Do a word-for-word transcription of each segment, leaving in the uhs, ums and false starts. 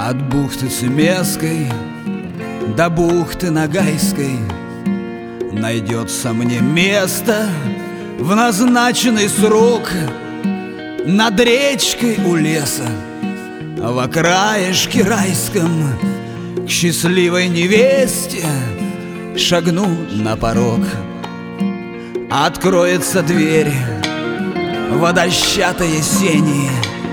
От бухты Цемесской до бухты Ногайской найдется мне место в назначенный срок. Над речкой у леса, в окраешке райском, к счастливой невесте шагну на порог. Откроется дверь в дощатой сени,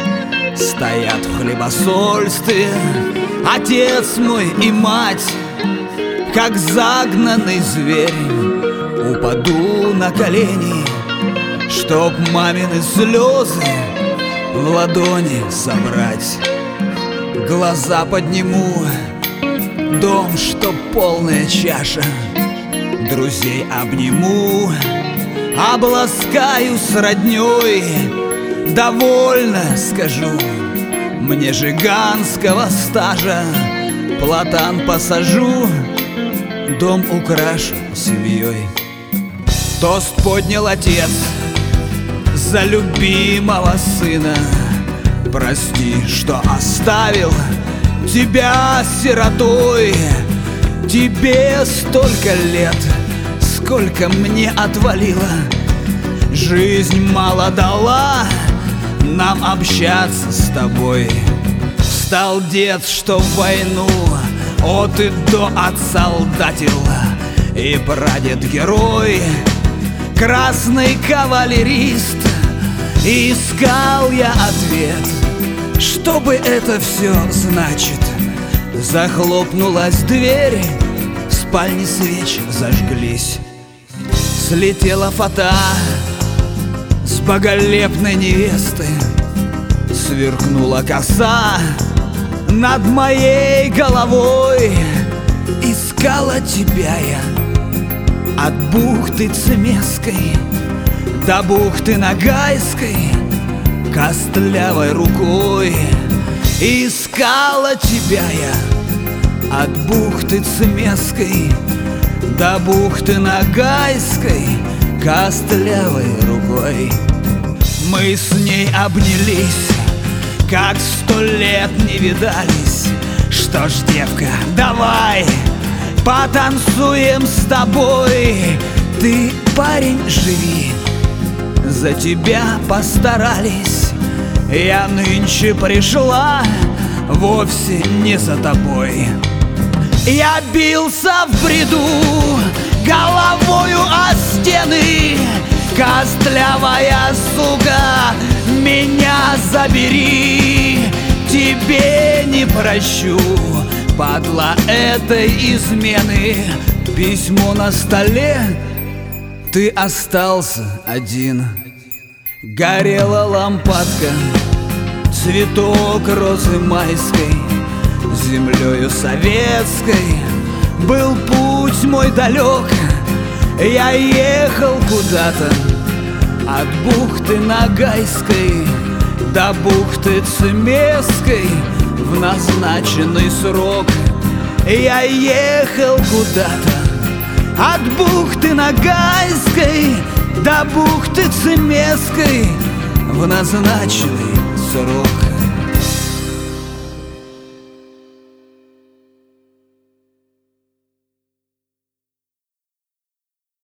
стоят в хлебосольстве отец мой и мать. Как загнанный зверь упаду на колени, чтоб мамины слезы в ладони собрать. Глаза подниму, дом, что полная чаша, друзей обниму, обласкаю с роднёй. Довольно, скажу, мне жиганского стажа, платан посажу, дом украшу семьей. Тост поднял отец за любимого сына. Прости, что оставил тебя сиротой. Тебе столько лет, сколько мне отвалило. Жизнь мало дала нам общаться с тобой. Стал дед, что в войну от и до отсолдатил, и прадед-герой, красный кавалерист. И искал я ответ, что бы это все значит. Захлопнулась дверь, в спальне свечи зажглись. Слетела фата с боголепной невесты, сверкнула коса над моей головой. Искала тебя я от бухты Цемесской до бухты Ногайской костлявой рукой. Искала тебя я от бухты Цемесской до бухты Ногайской костлявой рукой. Мы с ней обнялись, как сто лет не видались. Что ж, девка, давай потанцуем с тобой. Ты, парень, живи, за тебя постарались. Я нынче пришла вовсе не за тобой. Я бился в бреду головою о стены. Костлявая сука, меня забери. Тебе не прощу, падла, этой измены. Письмо на столе, ты остался один. Горела лампадка, цветок розы майской, землею советской был путь мой далек. Я ехал куда-то от бухты Ногайской до бухты Цемесской в назначенный срок. Я ехал куда-то от бухты Ногайской до бухты Цемесской в назначенный срок.